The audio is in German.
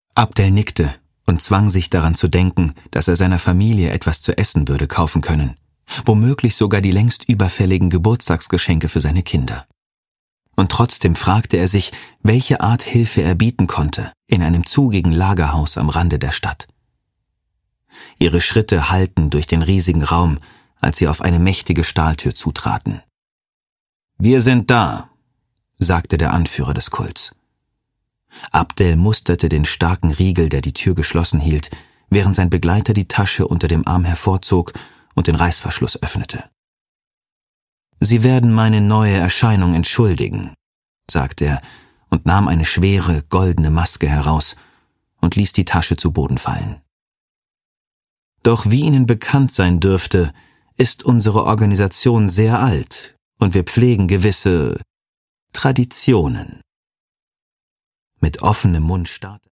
Abdel nickte und zwang sich daran zu denken, dass er seiner Familie etwas zu essen würde kaufen können, womöglich sogar die längst überfälligen Geburtstagsgeschenke für seine Kinder. Und trotzdem fragte er sich, welche Art Hilfe er bieten konnte in einem zugigen Lagerhaus am Rande der Stadt. Ihre Schritte hallten durch den riesigen Raum, als sie auf eine mächtige Stahltür zutraten. »Wir sind da«, sagte der Anführer des Kults. Abdel musterte den starken Riegel, der die Tür geschlossen hielt, während sein Begleiter die Tasche unter dem Arm hervorzog und den Reißverschluss öffnete. »Sie werden meine neue Erscheinung entschuldigen«, sagte er und nahm eine schwere, goldene Maske heraus und ließ die Tasche zu Boden fallen. »Doch wie Ihnen bekannt sein dürfte, ist unsere Organisation sehr alt und wir pflegen gewisse Traditionen.« Mit offenem Mund starrte